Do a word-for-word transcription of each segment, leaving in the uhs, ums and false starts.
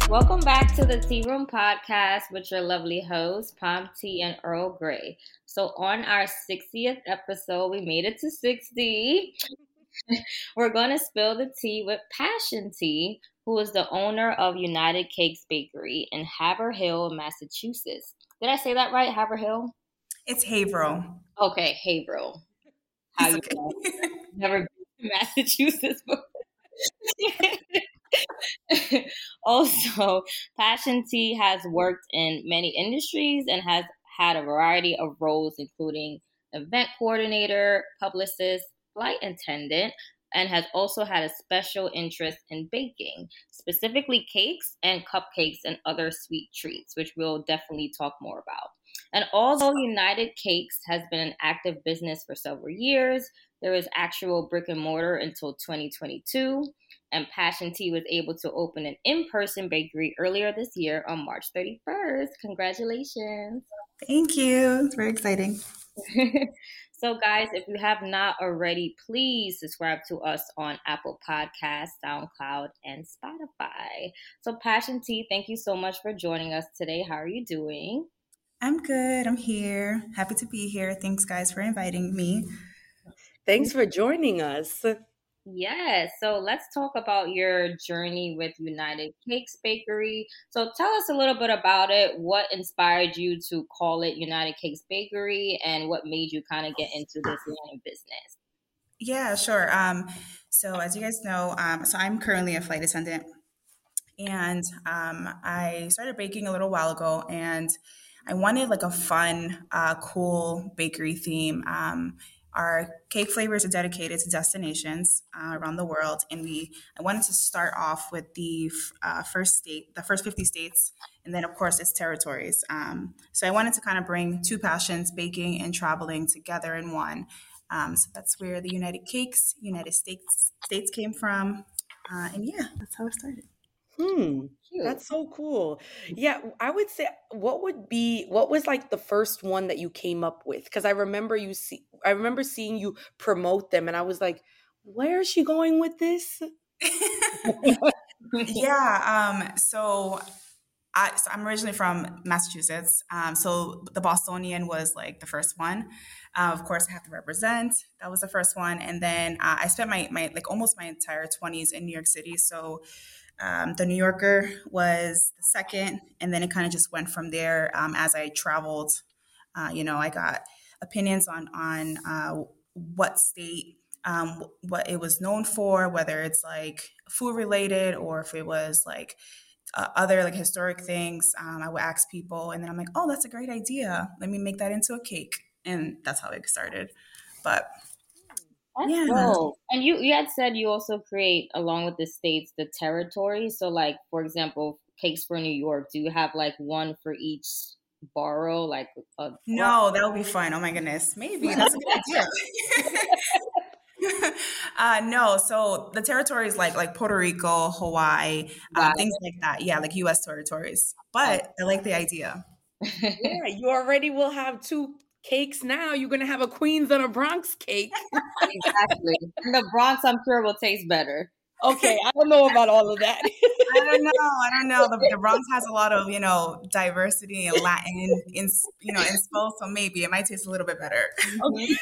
Welcome back to the Tea Room Podcast with your lovely hosts, Palm Tea and Earl Grey. So, on our sixtieth episode, we made it to sixty. We're going to spill the tea with Passion Tea, who is the owner of United Cakes Bakery in Haverhill, Massachusetts. Did I say that right, Haverhill? It's Haverhill. Okay, Haverhill. How It's you okay. know? Never been to Massachusetts before. Also, Passion Tea has worked in many industries and has had a variety of roles, including event coordinator, publicist, flight attendant, and has also had a special interest in baking, specifically cakes and cupcakes and other sweet treats, which we'll definitely talk more about. And although United Cakes has been an active business for several years, there is actual brick and mortar until twenty twenty-two, and Passion Tea was able to open an in-person bakery earlier this year on March thirty-first. Congratulations. Thank you. It's very exciting. So, guys, if you have not already, please subscribe to us on Apple Podcasts, SoundCloud, and Spotify. So, Passion Tea, thank you so much for joining us today. How are you doing? I'm good. I'm here. Happy to be here. Thanks, guys, for inviting me. Thanks for joining us. Yes. So let's talk about your journey with United Cakes Bakery. So tell us a little bit about it. What inspired you to call it United Cakes Bakery, and what made you kind of get into this line of business? Yeah, sure. Um, so as you guys know, um, so I'm currently a flight attendant, and um, I started baking a little while ago, and I wanted like a fun, uh, cool bakery theme. Um, our cake flavors are dedicated to destinations uh, around the world, and we I wanted to start off with the uh, first state, the first fifty states, and then of course its territories. Um, so I wanted to kind of bring two passions, baking and traveling, together in one. Um, so that's where the United Cakes, United States States came from, uh, and yeah, that's how it started. Hmm. Cute. That's so cool. Yeah, I would say what would be what was like the first one that you came up with? Because I remember you see I remember seeing you promote them and I was like, where is she going with this? Yeah. Um, so I, so I'm originally from Massachusetts. Um, so the Bostonian was like the first one. Uh, of course, I have to represent. That was the first one, and then uh, I spent my my like almost my entire twenties in New York City. So um, the New Yorker was the second, and then it kind of just went from there. Um, as I traveled, uh, you know, I got opinions on on uh, what state. Um, what it was known for, whether it's like food related or if it was like uh, other like historic things. Um, I would ask people, and then I'm like, "Oh, that's a great idea. Let me make that into a cake," and that's how it started. But That's yeah, dope. And you, you had said you also create, along with the states, the territories. So, like, for example, Cakes for New York, do you have like one for each borough? Like, a, no, that would be fun. Oh my goodness, maybe that's a good idea. uh, no, so the territories like like Puerto Rico, Hawaii, um, Got things like that. Yeah, like U S territories. But I like the idea. Yeah, you already will have two cakes now. You're gonna have a Queens and a Bronx cake. Exactly. And the Bronx, I'm sure, will taste better. Okay, I don't know about all of that. I don't know. I don't know. The, the Bronx has a lot of, you know, diversity and Latin in, you know, inspo, so maybe it might taste a little bit better. Okay.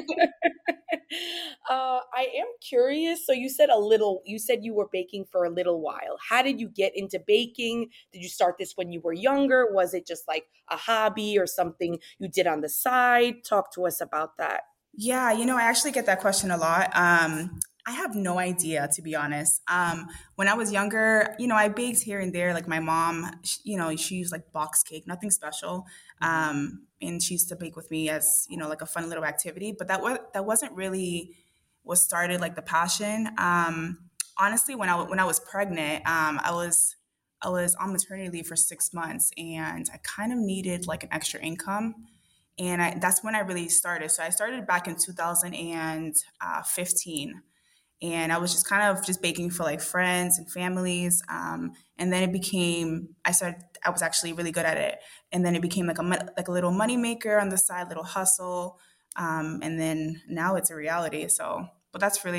uh, I am curious. So you said a little, you said you were baking for a little while. How did you get into baking? Did you start this when you were younger? Was it just like a hobby or something you did on the side? Talk to us about that. Yeah, you know, I actually get that question a lot. Um, I have no idea, to be honest. Um, when I was younger, you know, I baked here and there. Like my mom, sh- you know, she used like box cake, nothing special. Um, and she used to bake with me as, you know, like a fun little activity. But that was that wasn't really what started like the passion. Um, honestly, when I w- when I was pregnant, um, I was I was on maternity leave for six months, and I kind of needed like an extra income. And I, that's when I really started. So I started back in two thousand fifteen, and I was just kind of just baking for like friends and families. Um, and then it became, I started, I was actually really good at it. And then it became like a like a little money maker on the side, little hustle. Um, and then now it's a reality. So, but that's really,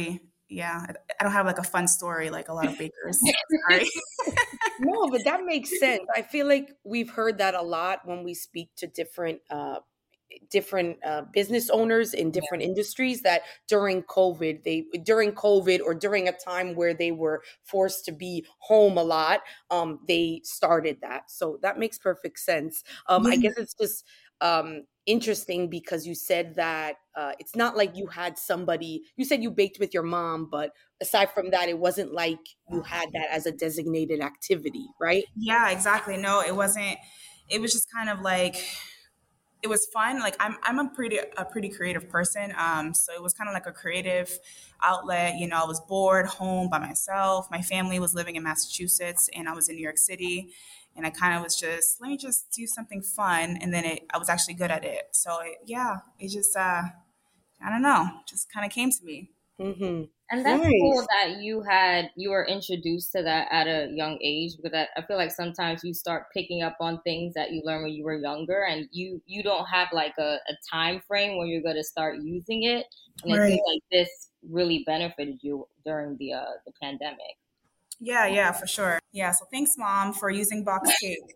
yeah, I, I don't have like a fun story like a lot of bakers. Sorry. No, but that makes sense. I feel like we've heard that a lot when we speak to different uh different uh, business owners in different industries, that during COVID, they during COVID or during a time where they were forced to be home a lot, um, they started that. So that makes perfect sense. Um, I Yeah. guess it's just um, interesting because you said that uh, it's not like you had somebody, you said you baked with your mom, but aside from that, it wasn't like you had that as a designated activity, right? Yeah, exactly. No, it wasn't. It was just kind of like it was fun. Like I'm I'm a pretty a pretty creative person. Um, so it was kind of like a creative outlet. You know, I was bored home by myself. My family was living in Massachusetts, and I was in New York City. And I kind of was just let me just do something fun, and then it, I was actually good at it. So it, yeah, it just uh, I don't know, just kind of came to me. Mm-hmm. And that's cool Nice. that you had you were introduced to that at a young age, because I, I feel like sometimes you start picking up on things that you learned when you were younger, and you you don't have like a, a time frame where you're going to start using it. And it Right. seems like this really benefited you during the uh, the pandemic. Yeah, yeah, for sure. Yeah. So thanks, mom, for using box cake.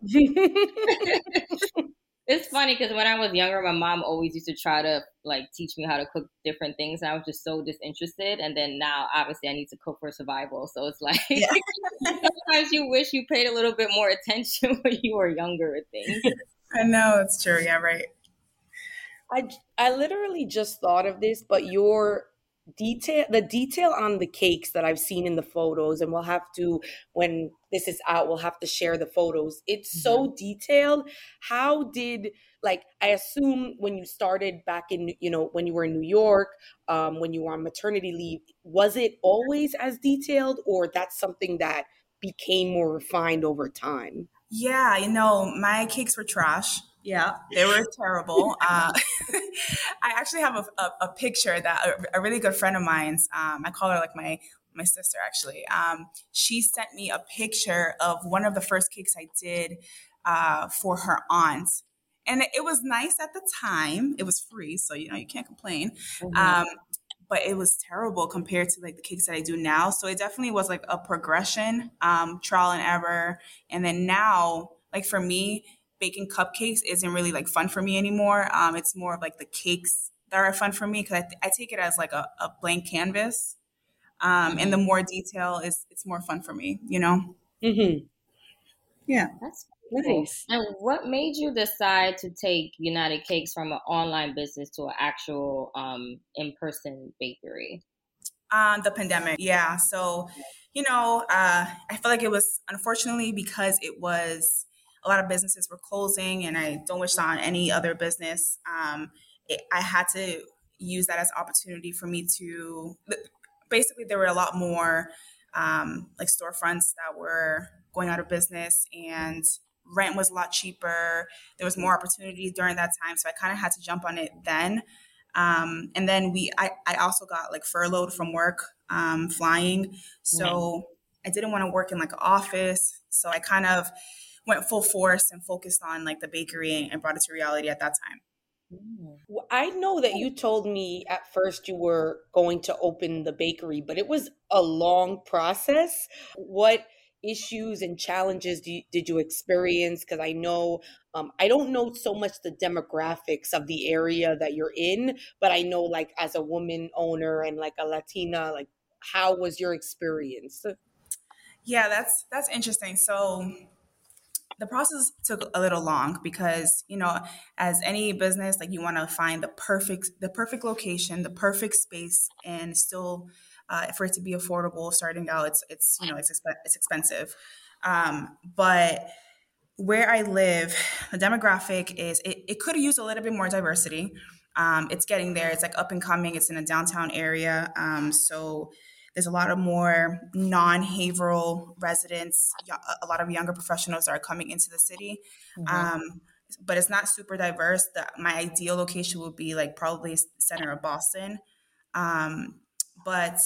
It's funny because when I was younger, my mom always used to try to like teach me how to cook different things. And I was just so disinterested. And then now, obviously, I need to cook for survival. So it's like Yeah. sometimes you wish you paid a little bit more attention when you were younger with things. I know it's true. Yeah, right. I I literally just thought of this, but your detail, the detail on the cakes that I've seen in the photos, and we'll have to, when this is out, we'll have to share the photos. It's Mhm. so detailed. How did, like, I assume when you started back in, you know, when you were in New York, um, when you were on maternity leave, was it always as detailed, or that's something that became more refined over time? Yeah, you know, my cakes were trash. Yeah, they were terrible. Uh, I actually have a, a, a picture that a, a really good friend of mine's, um, I call her like my my sister actually. Um, she sent me a picture of one of the first cakes I did uh, for her aunt. And it was nice at the time. It was free, so you know you can't complain. Mhm. Um, but it was terrible compared to like the cakes that I do now. So it definitely was like a progression, um, trial and error. And then now, like for me, baking cupcakes isn't really like fun for me anymore. Um, it's more of like the cakes that are fun for me because I, th- I take it as like a, a blank canvas. Um, and the Mhm. more detail is, it's more fun for me, you know? Mm-hmm. Yeah. That's cool. Nice. And what made you decide to take United Cakes from an online business to an actual um, in-person bakery? Um, the pandemic. Yeah. So, you know, uh, I feel like it was unfortunately because it was a lot of businesses were closing, and I don't wish that on any other business. Um, it, I had to use that as an opportunity for me to basically, there were a lot more um, like storefronts that were going out of business, and rent was a lot cheaper. There was more opportunities during that time. So I kind of had to jump on it then. Um, and then we, I, I also got like furloughed from work, um, flying. Mhm. So I didn't want to work in like an office. So I kind of went full force and focused on like the bakery and brought it to reality at that time. Mm. Well, I know that you told me at first you were going to open the bakery, but it was a long process. What issues and challenges do you, did you experience? Because I know, um, I don't know so much the demographics of the area that you're in, but I know, like, as a woman owner and like a Latina, like, how was your experience? Yeah, that's that's interesting. So the process took a little long because, you know, as any business, like you want to find the perfect the perfect location, the perfect space, and still uh, for it to be affordable starting out. It's it's you know it's exp- it's expensive, um, but where I live, the demographic is it, it could use a little bit more diversity. Um, it's getting there. It's like up and coming. It's in a downtown area. Um, so there's a lot of more non-behavioral residents, y- a lot of younger professionals that are coming into the city. Mhm. Um, but it's not super diverse. The, my ideal location would be like probably center of Boston. Um, but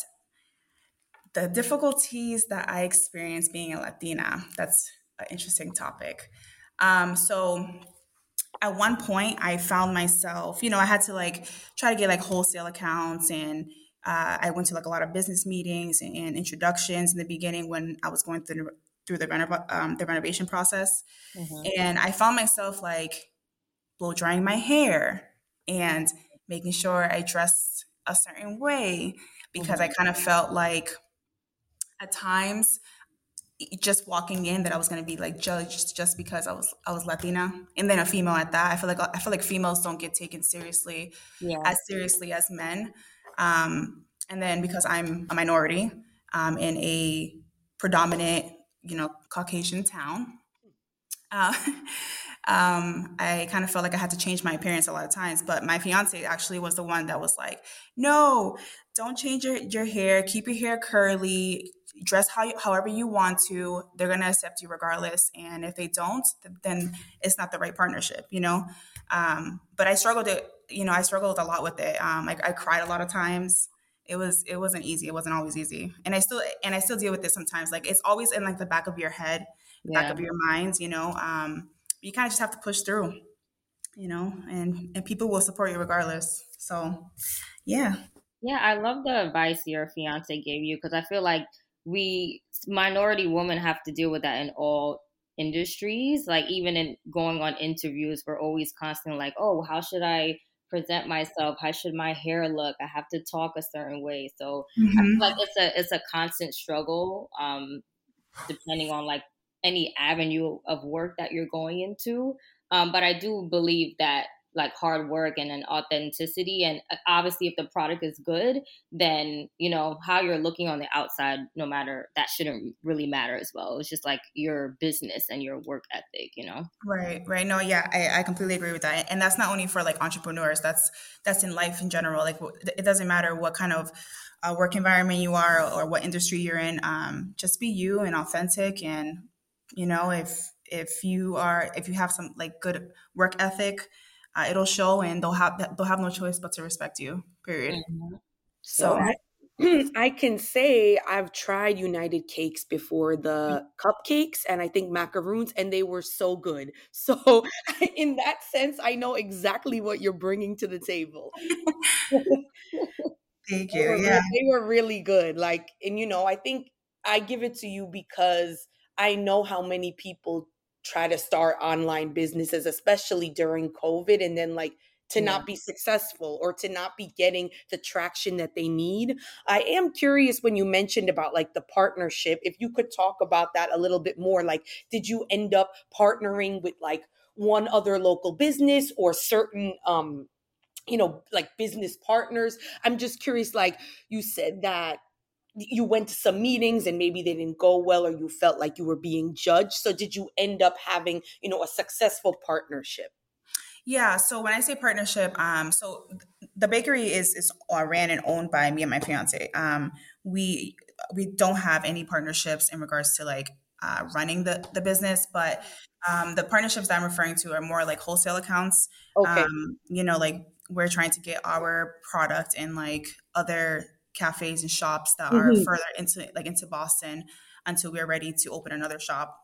the difficulties that I experienced being a Latina, that's an interesting topic. Um, so at one point, I found myself, you know, I had to like try to get like wholesale accounts and Uh, I went to like a lot of business meetings and, and introductions in the beginning when I was going through the, through the, renov- um, the renovation process. Mm-hmm. And I found myself like blow drying my hair and making sure I dressed a certain way because I Mm-hmm. kind of felt like at times just walking in that I was going to be like judged just because I was I was Latina and then a female at that. I feel like I feel like females don't get taken seriously Yeah. as seriously as men. Um, and then because I'm a minority um, in a predominant, you know, Caucasian town, uh, um, I kind of felt like I had to change my appearance a lot of times. But my fiance actually was the one that was like, "No, don't change your, your hair. Keep your hair curly. Dress how you, however you want to. They're gonna accept you regardless. And if they don't, then it's not the right partnership, you know." Um, but I struggled to, you know, I struggled a lot with it. Um, I, I cried a lot of times. It was it wasn't easy. It wasn't always easy, and I still and I still deal with this sometimes. Like it's always in like the back of your head, back Yeah. of your mind, you know. Um, you kind of just have to push through, you know, and and people will support you regardless. So, yeah. Yeah, I love the advice your fiance gave you because I feel like we minority women have to deal with that in all industries. Like even in going on interviews, we're always constantly like, "Oh, how should I present myself? How should my hair look? I have to talk a certain way." So I feel like Hmm. it's a it's a constant struggle, um, depending on like any avenue of work that you're going into. Um, but I do believe that like hard work and an authenticity and uh, obviously if the product is good, then you know how you're looking on the outside, no matter, that shouldn't really matter as well. It's just like your business and your work ethic, you know. Right, right. No, yeah, I, I completely agree with that. And that's not only for like entrepreneurs. That's that's in life in general. Like wh- it doesn't matter what kind of uh, work environment you are or what industry you're in. Um, just be you and authentic. And you know, if if you are if you have some like good work ethic, uh, it'll show, and they'll have they'll have no choice but to respect you. Period. Mhm. So So I I can say I've tried United Cakes before, the cupcakes and I think macaroons, and they were so good. So in that sense, I know exactly what you're bringing to the table. thank They you. were Yeah. re- they were really good. Like, and you know, I think I give it to you because I know how many people try to start online businesses, especially during COVID, and then like to Yeah. not be successful or to not be getting the traction that they need. I am curious when you mentioned about like the partnership, if you could talk about that a little bit more. Like, did you end up partnering with like one other local business or certain um you know, like business partners? I'm just curious, like you said that you went to some meetings and maybe they didn't go well or you felt like you were being judged. So did you end up having, you know, a successful partnership? Yeah, so when I say partnership, um, so th- the bakery is is uh, ran and owned by me and my fiance. Um, we we don't have any partnerships in regards to like uh, running the the business, but um, the partnerships that I'm referring to are more like wholesale accounts. Okay. Um, you know, like we're trying to get our product in like other cafes and shops that are Mhm. further into like into Boston until we're ready to open another shop.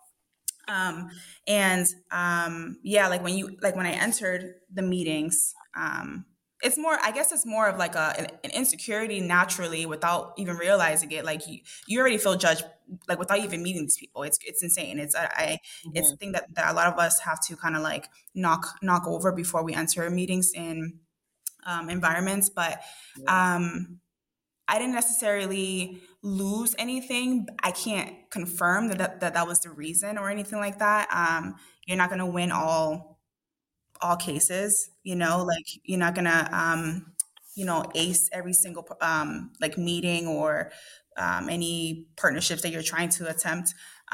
Um, and um, yeah, like when you like when I entered the meetings, um, it's more. I guess it's more of like a an, an insecurity naturally without even realizing it. Like you, you already feel judged, like without even meeting these people. It's it's insane. It's I, I it's a Mhm. thing that, that a lot of us have to kind of like knock knock over before we enter meetings in um, environments. But Yeah. um, I didn't necessarily lose anything. I can't confirm that that, that, that was the reason or anything like that. Um, you're not going to win all all cases, you know, like you're not going to um, you know, ace every single um, like meeting or um, any partnerships that you're trying to attempt.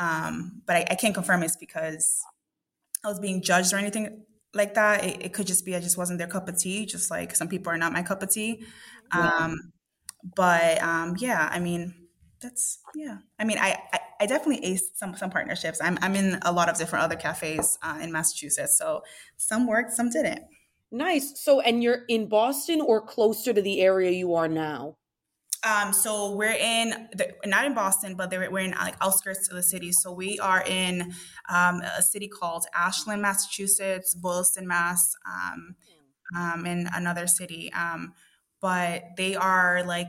Um, but I, I can't confirm it's because I was being judged or anything like that. It, it could just be I just wasn't their cup of tea, just like some people are not my cup of tea. Yeah. Um, but um, yeah, I mean, that's yeah. I mean, I, I, I definitely aced some some partnerships. I'm I'm in a lot of different other cafes uh, in Massachusetts, so some worked, some didn't. Nice. So, and you're in Boston or closer to the area you are now? Um, so we're in the, not in Boston, but they're- we're in like outskirts of the city. So we are in um, a city called Ashland, Massachusetts, Boylston, Mass, um, um, and another city. Um, but they are like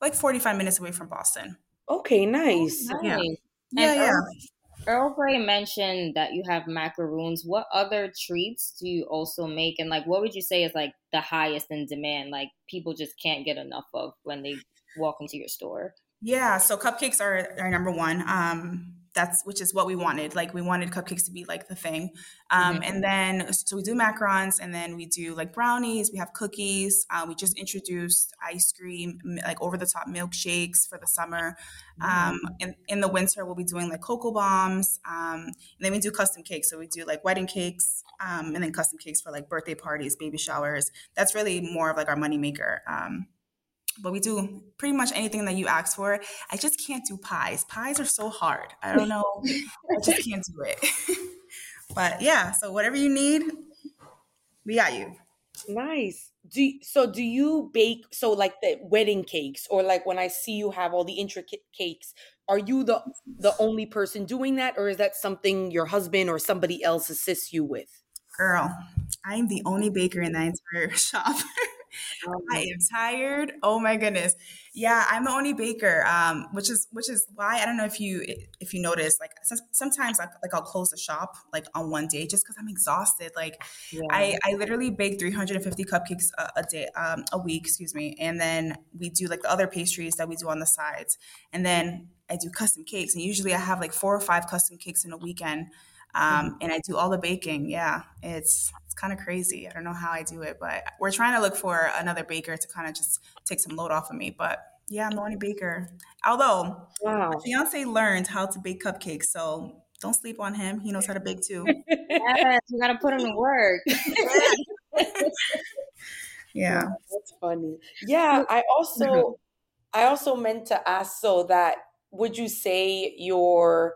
like forty-five minutes away from Boston. Okay, Oh, nice. Yeah. nice. Yeah, And yeah. Earl, Earl Grey mentioned that you have macaroons. What other treats do you also make? And like, what would you say is like the highest in demand? Like people just can't get enough of when they walk into your store. Yeah, so cupcakes are our number one. Um, that's which is what we wanted. Like we wanted cupcakes to be like the thing. Um, Hmm. and then so we do macarons, and then we do like brownies. We have cookies. Uh, we just introduced ice cream, m- like over the top milkshakes for the summer. Mm. Um, in in the winter, we'll be doing like cocoa bombs. Um, and then we do custom cakes. So we do like wedding cakes, um, and then custom cakes for like birthday parties, baby showers. That's really more of like our moneymaker. Um, but we do pretty much anything that you ask for. I just can't do pies. Pies are so hard. I don't know. I just can't do it. But yeah, so whatever you need, we got you. Nice. Do you- so do you bake so like the wedding cakes or like when I see you have all the intricate cakes, are you the the only person doing that or is that something your husband or somebody else assists you with? Girl, I'm the only baker in the entire shop. I Um, am tired. Oh my goodness. Yeah, I'm the only baker. Um, which is which is why I don't know if you if you notice, like some, sometimes like, like I'll close the shop like on one day just because I'm exhausted. Like yeah. I I literally bake three hundred fifty cupcakes a, a day, um, a week, excuse me, and then we do like the other pastries that we do on the sides, and then I do custom cakes, and usually I have like four or five custom cakes in a weekend. Um, and I do all the baking. Yeah, it's it's kind of crazy. I don't know how I do it, but we're trying to look for another baker to kind of just take some load off of me. But yeah, I'm the only baker. Although my Wow. fiance learned how to bake cupcakes, so don't sleep on him. He knows how to bake too. Yes, you gotta put them to work. Yeah. Wow, that's funny. Yeah, I also I also meant to ask so that would you say your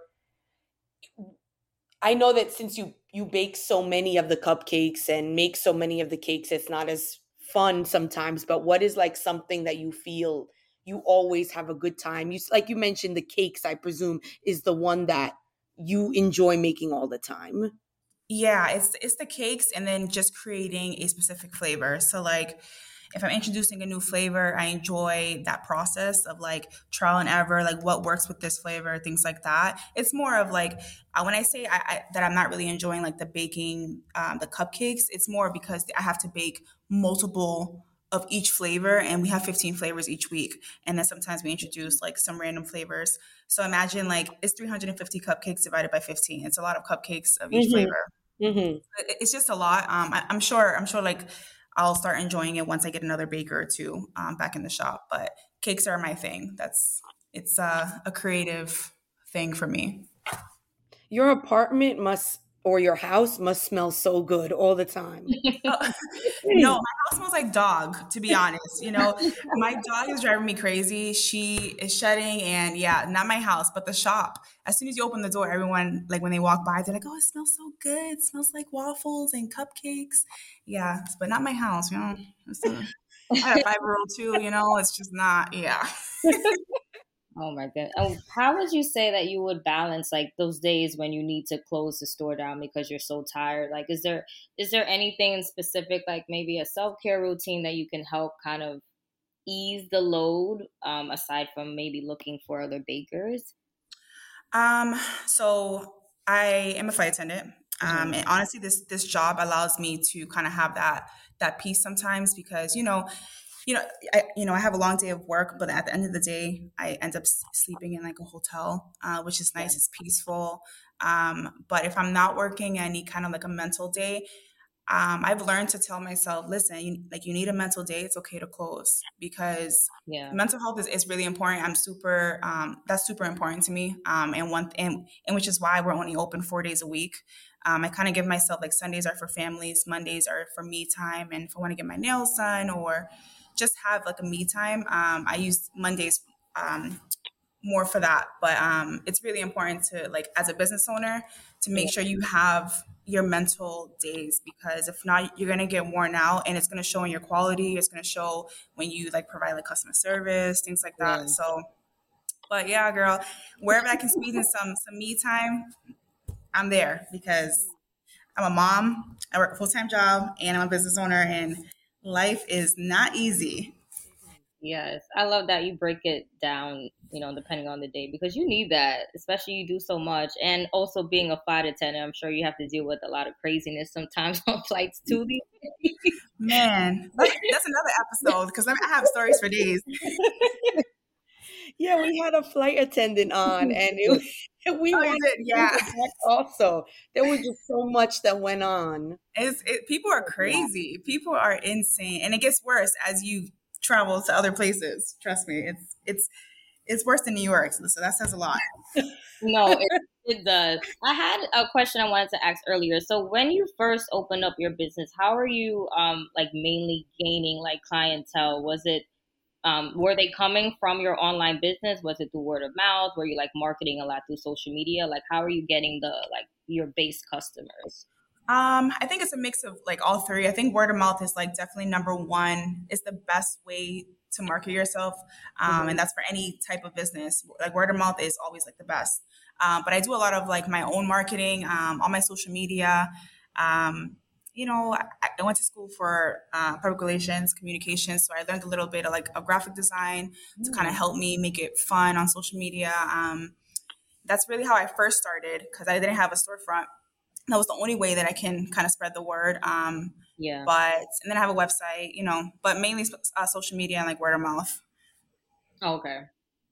I know that since you you bake so many of the cupcakes and make so many of the cakes, it's not as fun sometimes. But what is like something that you feel you always have a good time? You s- like you mentioned the cakes, I presume, is the one that you enjoy making all the time. Yeah, it's it's the cakes and then just creating a specific flavor. So like if I'm introducing a new flavor, I enjoy that process of like trial and error, like what works with this flavor, things like that. It's more of like uh, when I say I, I, that I'm not really enjoying like the baking, um, the cupcakes, it's more because I have to bake multiple of each flavor and we have fifteen flavors each week. And then sometimes we introduce like some random flavors. So imagine like it's three hundred fifty cupcakes divided by fifteen. It's a lot of cupcakes of each Mm-hmm. flavor. Mm-hmm. It- It's just a lot. Um, I, I'm sure. I'm sure. Like I'll start enjoying it once I get another baker or two um, back in the shop. But cakes are my thing. That's it's uh, a creative thing for me. Your apartment must or your house must smell so good all the time. Uh, no, my house smells like dog, to be honest. You know, my dog is driving me crazy. She is shedding, and yeah, not my house, but the shop. As soon as you open the door, everyone, like when they walk by, they're like, oh, it smells so good. It smells like waffles and cupcakes. Yeah, but not my house, you know. It's a, I had a five year old too, you know, it's just not, yeah. Oh my god. Oh, how would you say that you would balance like those days when you need to close the store down because you're so tired? Like is there is there anything in specific like maybe a self-care routine that you can help kind of ease the load um aside from maybe looking for other bakers? Um, so I am a flight attendant. Um, Hmm. and honestly, this this job allows me to kind of have that that peace sometimes because you know, you know, I you know I have a long day of work, but at the end of the day, I end up s- sleeping in like a hotel, uh, which is Yeah. nice. It's peaceful. Um, but if I'm not working, I need kind of like a mental day. Um, I've learned to tell myself, listen, you, like you need a mental day. It's okay to close because Yeah. mental health is, is really important. I'm super, um, that's super important to me. Um, and one, and, and which is why we're only open four days a week. Um, I kind of give myself like Sundays are for families, Mondays are for me time. And if I want to get my nails done or just have like a me time, um, I use Mondays, um, more for that. But um, it's really important to like as a business owner to Yeah. make sure you have your mental days because if not, you're gonna get worn out and it's gonna show in your quality. It's gonna show when you like provide like customer service, things like that. Yeah. So, but yeah, girl, wherever I can squeeze in some some me time, I'm there because I'm a mom. I work a full time job and I'm a business owner, and life is not easy. Yes, I love that you break it down, you know, depending on the day because you need that, especially you do so much. And also being a flight attendant, I'm sure you have to deal with a lot of craziness sometimes on flights too these days. Man, that's, that's another episode because I have stories for days. Yeah, we had a flight attendant on, and it, we Oh, you wanted did, to yeah. bring it back also. There was just so much that went on. It's, it, people are crazy. People are insane, and it gets worse as you travel to other places. Trust me, it's it's it's worse than New York. So that says a lot. No, it, it does. I had a question I wanted to ask earlier. So when you first opened up your business, how are you um like mainly gaining like clientele? Was it um were they coming from your online business? Was it through word of mouth? Were you like marketing a lot through social media? Like how are you getting the like your base customers? Um, I think it's a mix of like all three. I think word of mouth is like definitely number one. It's the best way to market yourself. Um, Mhm. and that's for any type of business. Like word of mouth is always like the best. Um, but I do a lot of like my own marketing, um, on my social media. Um, you know, I, I went to school for uh, public relations, communications. So I learned a little bit of like a graphic design to kind of Mm. help me make it fun on social media. Um, that's really how I first started because I didn't have a storefront. That was the only way that I can kind of spread the word. Um, Yeah. but and then I have a website, you know, but mainly uh, social media and like word of mouth. Okay.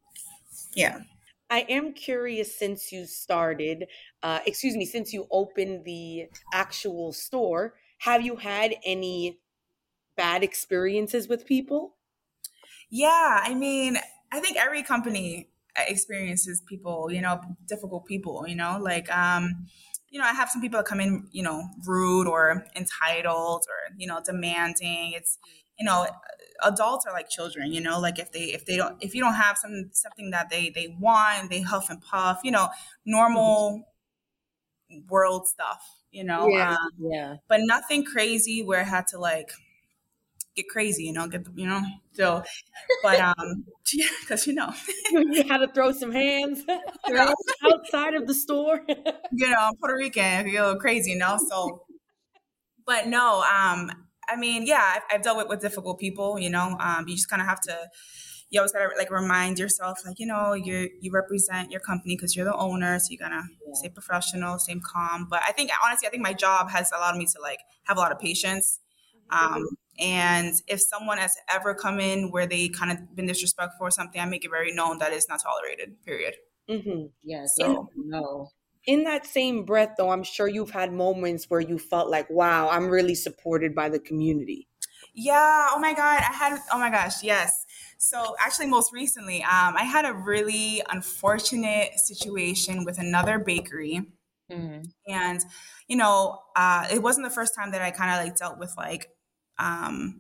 Yeah. I am curious since you started, uh, excuse me, since you opened the actual store, have you had any bad experiences with people? Yeah. I mean, I think every company experiences people, you know, difficult people, you know, like, um, you know, I have some people that come in, you know, rude or entitled or, you know, demanding. It's, you know, adults are like children, you know, like if they, if they don't, if you don't have some, something that they, they want, they huff and puff, you know, normal world stuff, you know, Yeah. um, Yeah. but nothing crazy where I had to like get crazy, you know, get, the, you know, so, but, um, yeah, cause you know, You had to throw some hands you know, outside of the store. you know, I'm Puerto Rican, you know, crazy, you know, so, but no, um, I mean, yeah, I've, I've dealt with, with difficult people, you know, um, you just kind of have to, you always gotta like remind yourself, like, you know, you you represent your company because you're the owner, so you gotta Yeah. stay professional, stay calm. But I think honestly, I think my job has allowed me to like have a lot of patience. Um, and if someone has ever come in where they kind of been disrespectful or something, I make it very known that it's not tolerated. Period. hmm Yes. In, So No. in that same breath, though, I'm sure you've had moments where you felt like, wow, I'm really supported by the community. yeah, oh my God, I had oh my gosh, yes. So actually, most recently, um, I had a really unfortunate situation with another bakery. Mm. And, you know, uh, it wasn't the first time that I kind of like dealt with like um,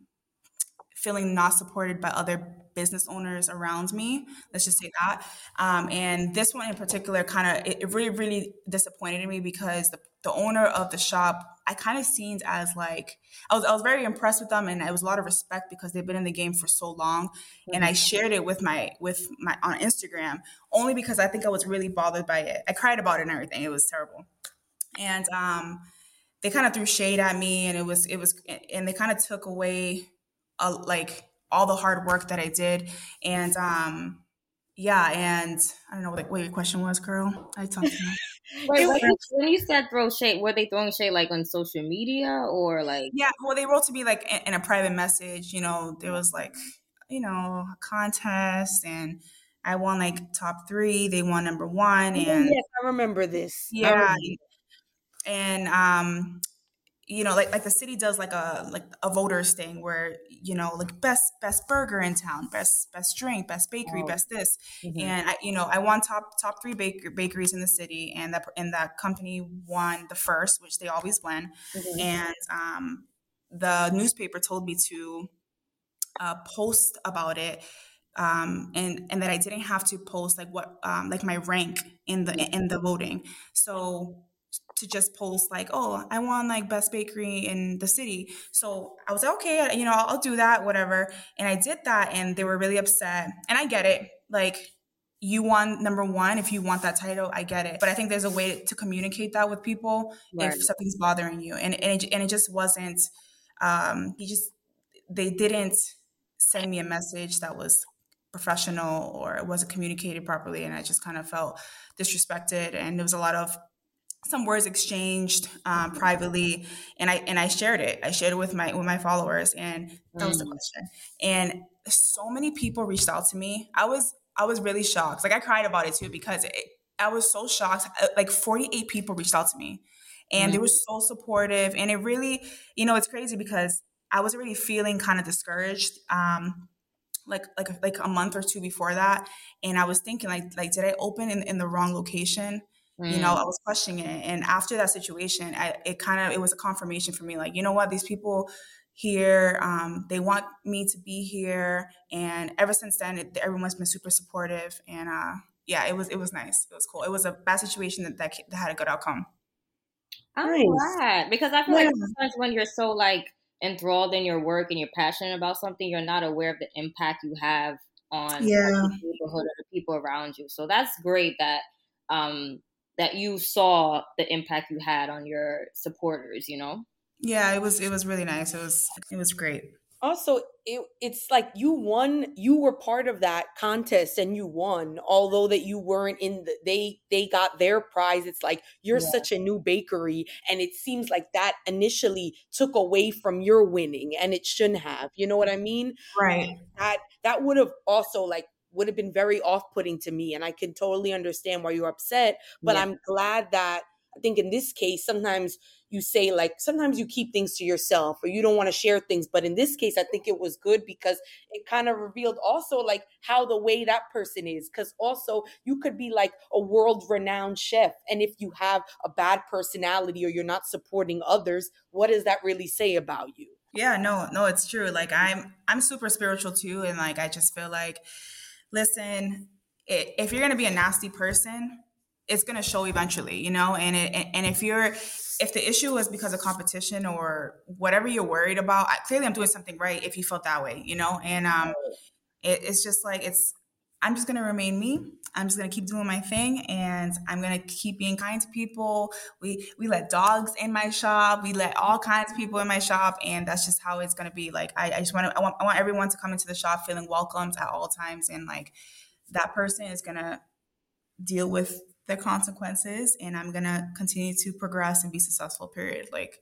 feeling not supported by other business owners around me. Let's just say that. Um, and this one in particular kind of, it, it really, really disappointed me because the, the owner of the shop, I kind of seen as like, I was, I was very impressed with them and it was a lot of respect because they've been in the game for so long. And I Mhm. shared it with my, with my, on Instagram only because I think I was really bothered by it. I cried about it and everything. It was terrible. And um, they kind of threw shade at me, and it was it was, and they kind of took away, uh, like all the hard work that I did, and um, yeah, and I don't know what, what your question was, girl. I talked to you. Wait, It when was, when you said throw shade, were they throwing shade like on social media or like? Yeah, well, they wrote to me like in, in a private message. You know, there was like, you know, a contest, and I won like top three. They won number one, oh, and yes, I remember this. I yeah, remember. and um, you know, like like the city does like a like a voters thing where, you know, like best best burger in town, best best drink, best bakery, Oh. best this, Mhm. and I, you know, I won top top three baker, bakeries in the city, and that and that company won the first, which they always win, Mhm. and um, the newspaper told me to uh, post about it. Um, and and that I didn't have to post like what um, like my rank in the Yeah. in the voting. So to just post like, oh, I won like best bakery in the city. So I was like, okay, you know, I'll, I'll do that, whatever. And I did that, and they were really upset. And I get it, like you won number one. If you want that title, I get it. But I think there's a way to communicate that with people Right. if something's bothering you. And and it, and it just wasn't. Um, he just they didn't send me a message that was professional or it wasn't communicated properly, and I just kind of felt disrespected. And there was a lot of some words exchanged um, privately, and I and I shared it. I shared it with my with my followers, and that was the Mm. question. And so many people reached out to me. I was I was really shocked. Like I cried about it too because it, I was so shocked. Uh, Like forty-eight people reached out to me, and they Mm. were so supportive. And it really, you know, it's crazy because I was already feeling kind of discouraged. Um, like like like a month or two before that, and I was thinking like like did I open in, in the wrong location? You know, Mm. I was questioning it. And after that situation, I, it kind of it was a confirmation for me, like, you know what, these people here, um, they want me to be here. And ever since then, it, everyone's been super supportive. And uh yeah, it was it was nice, it was cool. It was a bad situation that that, that had a good outcome. I'm Nice. glad because I feel like Yeah. sometimes when you're so like enthralled in your work and you're passionate about something, you're not aware of the impact you have on like Yeah. the neighborhood or the people around you. So that's great that um that you saw the impact you had on your supporters, you know? Yeah, it was it was really nice. It was it was great. Also, it, it's like you won, you were part of that contest and you won, although that you weren't in the, they they got their prize. It's like you're Yeah. such a new bakery, and it seems like that initially took away from your winning, and it shouldn't have, you know what I mean? Right. that that would have also like would have been very off-putting to me, and I can totally understand why you're upset. But Yeah. I'm glad that I think in this case sometimes you say like sometimes you keep things to yourself or you don't want to share things, but in this case I think it was good because it kind of revealed also like how the way that person is, because also you could be like a world renowned chef, and if you have a bad personality or you're not supporting others, what does that really say about you? Yeah, no, no, it's true. Like I'm I'm super spiritual too, and like I just feel like, listen, i- if you're gonna be a nasty person, it's gonna show eventually, you know. And it, and if you're if the issue is because of competition or whatever you're worried about, I, clearly I'm doing something right. If you felt that way, you know, and um, it, it's just like it's I'm just gonna remain me. I'm just gonna keep doing my thing, and I'm gonna keep being kind to people. We we let dogs in my shop, we let all kinds of people in my shop, and that's just how it's gonna be. Like i, I just want to I want, I want everyone to come into the shop feeling welcomed at all times, and like that person is gonna deal with the consequences, and I'm gonna continue to progress and be successful, period. Like,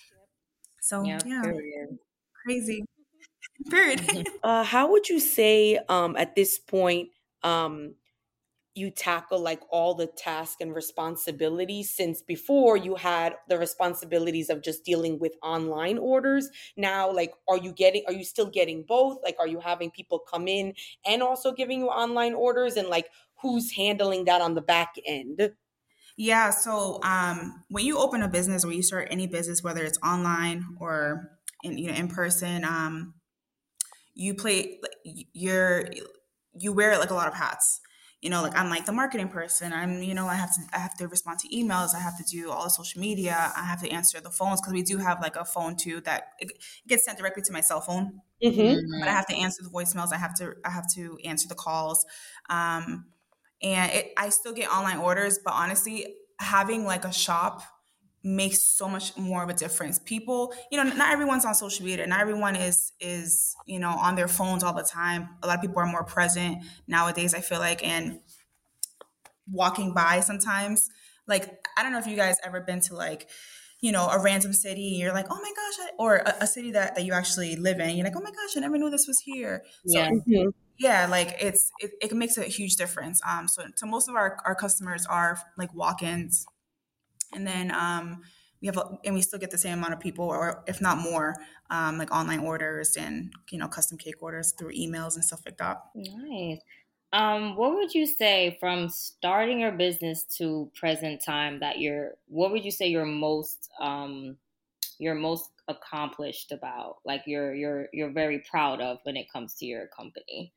so Yeah. yeah, Period. crazy, period. Uh, how would you say um, at this point um, you tackle like all the tasks and responsibilities, since before you had the responsibilities of just dealing with online orders? Now, like, are you getting, are you still getting both? Like, are you having people come in and also giving you online orders? And like, who's handling that on the back end? Yeah, so um, when you open a business or you start any business, whether it's online or in you know in person, um, you play like, you're you wear like a lot of hats. You know, like I'm like the marketing person. I'm you know I have to I have to respond to emails. I have to do all the social media. I have to answer the phones because we do have like a phone too that it gets sent directly to my cell phone. Mm-hmm. But I Mhm. have to answer the voicemails. I have to I have to answer the calls. Um, and it, I still get online orders, but honestly, having like a shop makes so much more of a difference. People, you know, not everyone's on social media. Not everyone is is you know on their phones all the time. A lot of people are more present nowadays, I feel like, and walking by sometimes. Like I don't know if you guys ever been to like you know a random city and you're like, oh my gosh, I, or a, a city that, that you actually live in. You're like, oh my gosh, I never knew this was here. So Yeah. Mm-hmm. yeah, like it's it, it makes a huge difference. Um, so so most of our our customers are like walk-ins, and then um we have a- and we still get the same amount of people, or if not more, um, like online orders and you know custom cake orders through emails and stuff like that. Nice. Um, what would you say from starting your business to present time that you're, what would you say you're most, um, you're most accomplished about? Like you're, you're, you're very proud of when it comes to your company?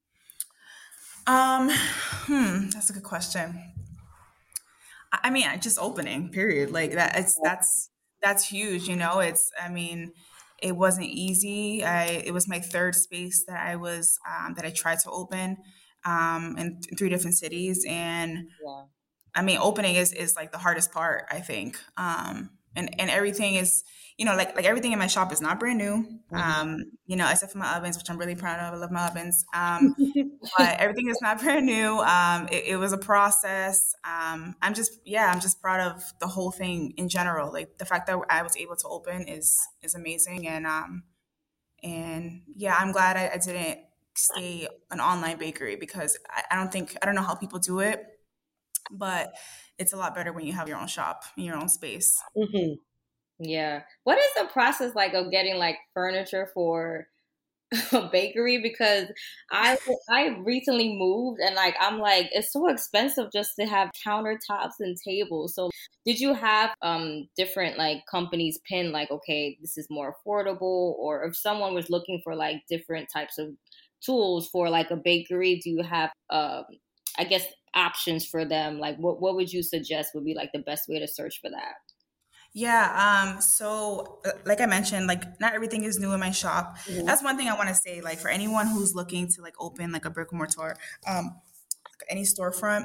Um, hmm, that's a good question. I I mean, I just opening, period. Like that, it's that's that's huge. You know, it's. I mean, it wasn't easy. I it was my third space that I was um, that I tried to open um, in th- three different cities, and Yeah. I mean, opening is is like the hardest part, I think. Um, and and everything is, you know, like like everything in my shop is not brand new. Um, you know, except for my ovens, which I'm really proud of. I love my ovens. Um, but everything is not brand new. Um, it, it was a process. Um, I'm just, yeah, I'm just proud of the whole thing in general. Like the fact that I was able to open is is amazing, and um, and yeah, I'm glad I, I didn't stay an online bakery because I, I don't think I don't know how people do it, but it's a lot better when you have your own shop in your own space. Mm-hmm. Yeah. What is the process like of getting like furniture for a bakery? Because I I recently moved and like I'm like it's so expensive just to have countertops and tables. So did you have um different like companies pin like okay this is more affordable, or if someone was looking for like different types of tools for like a bakery, do you have um I guess options for them? Like what what would you suggest would be like the best way to search for that? Yeah, um, so uh, like I mentioned, like not everything is new in my shop. Mm-hmm. That's one thing I want to say, like for anyone who's looking to like open like a brick and mortar, um, any storefront,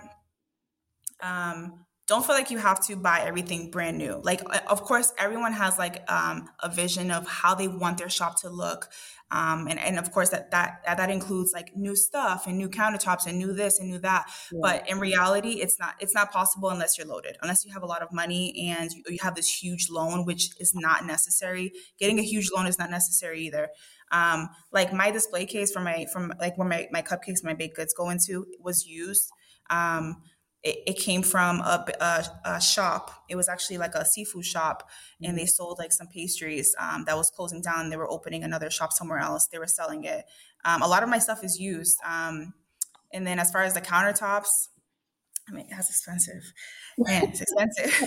um, don't feel like you have to buy everything brand new. Like, uh, of course, everyone has like um, a vision of how they want their shop to look, um, and and of course that that that includes like new stuff and new countertops and new this and new that. Yeah. But in reality, it's not it's not possible unless you're loaded, unless you have a lot of money and you, you have this huge loan, which is not necessary. Getting a huge loan is not necessary either. Um, like my display case for my from like where my my cupcakes, my baked goods go into was used. Um, it, it came from a, a, a shop. It was actually like a seafood shop, and they sold like some pastries um, that was closing down. They were opening another shop somewhere else. They were selling it. Um, a lot of my stuff is used. Um, and then as far as the countertops, I mean, that's expensive. Man, it's expensive.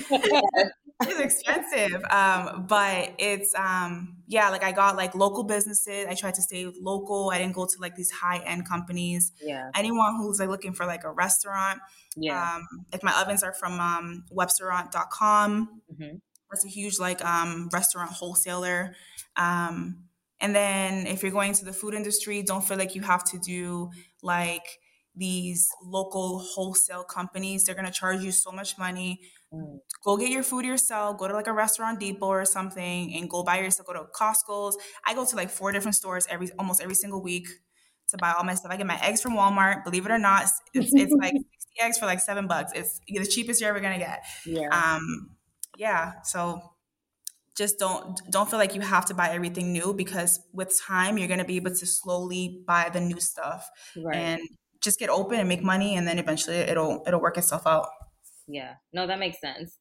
It's expensive. Um, but it's um yeah, like I got like local businesses. I tried to stay local. I didn't go to like these high end companies. Yeah. Anyone who's like looking for like a restaurant. Yeah. Um, like my ovens are from um websterant dot com. Mm-hmm. That's a huge like um restaurant wholesaler. Um, and then if you're going to the food industry, don't feel like you have to do like these local wholesale companies. They're going to charge you so much money. Mm. Go get your food yourself. Go to like a Restaurant Depot or something and go buy yourself. Go to Costco's. I go to like four different stores every almost every single week to buy all my stuff. I get my eggs from Walmart. Believe it or not, it's it's like sixty eggs for like seven bucks. It's the cheapest you're ever gonna get. Yeah. Um, yeah. So just don't don't feel like you have to buy everything new, because with time you're gonna be able to slowly buy the new stuff Right. and just get open and make money, and then eventually it'll it'll work itself out. Yeah. No, that makes sense.